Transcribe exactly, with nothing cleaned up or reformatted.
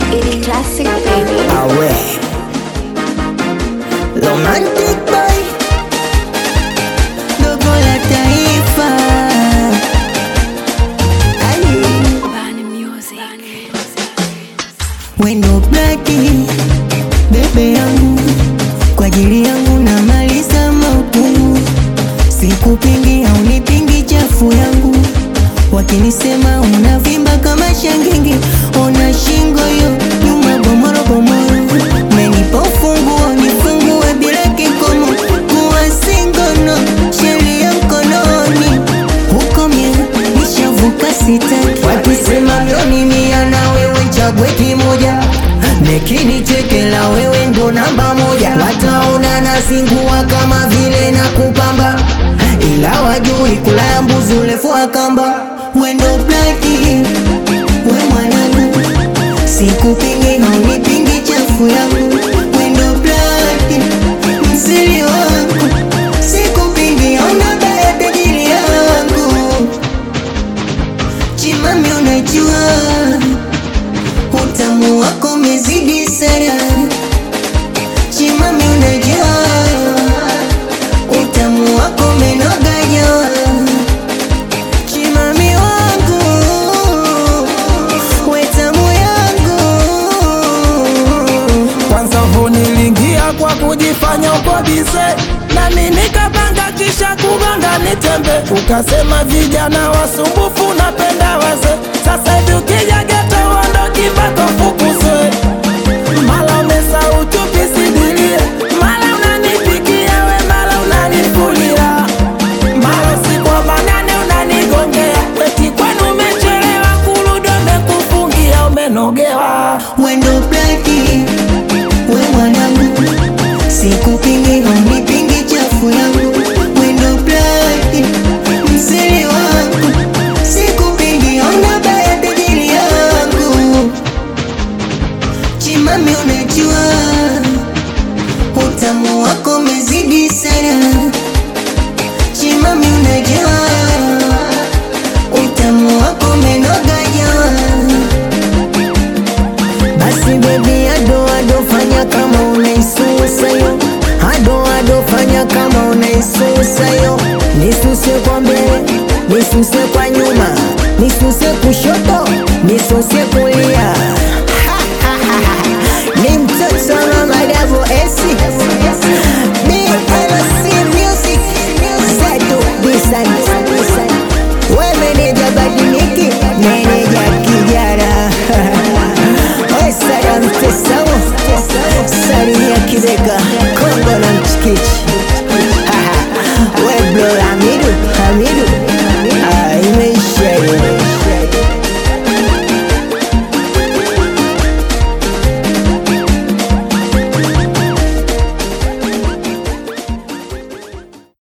Ili classic baby. Awe Romantic boy, dogo la taifa. Aye. Bani music. Wendo blaki, bebe yangu, kwa ajili yangu na maliza mautungu. Sikupingi au nipingi chafu yangu, wakinisema unavimba kama shangingi. Ona shingo yo, nyuma bomoro bomoro. Menipa ufunguo, nifungue bila kikomo. Kuwa single no, sheria mkononi. Huko mie, nishavuka sitaki. Wakisema mioni mia na wewe chague kimoja. Nekini chekela wewe ndo namba moja. Wataona nasingua kama vile na kupamba, ila wajui kula ya mbuzi urefu wa kamba. Wendo blaki, we mwanangu, sikupingi au nipingi chafu yangu. Wendo blaki, msiri wangu, sikupingi au nabaya tajiri yangu. Chimami unajua, utamu wako mezidi sana. Chimami unajua, utamu wako menoga nyoa. Chimami wangu, wetamu yangu. Kwanza vunilingia kwa kujifanya uko bize, nami nikapanga kisha kugonga nitembe. Ukasema vijana wasumbufu napenda waze, sasa hivi ukija geto uondoki mpaka ufukuzwe. Mala umesahau chupi sidilie, mala unanipikia we, mala unanifulia, mala usiku wa manane unanigongea. Eti kwenu umechelewa kurudi umekufungia umenogewa. Wendo blaki, we mwanangu, sikupingi au nipingi chafu yangu. Wendo blaki, msiri wangu, sikupingi au nabaya tajiri yangu. Chimami unajua, utamu wako mezidi sana. Chimami unajua, utamu wako menoga nyoa. Basi baby ado ado fanya kama unaisusa yo. Ado ado fanya kama unaisusa yo. Nisuse kwa mbele, nisuse kwa nyuma, nisuse kushoto, nisuse kulia. Ni mtoto wa Madavo Esi, ni L C Music, Zetu Bisani. We meneja badiliki, meneja kijana. Oesara mtesawo, sari ya kibeka, Kongo na mchikichi.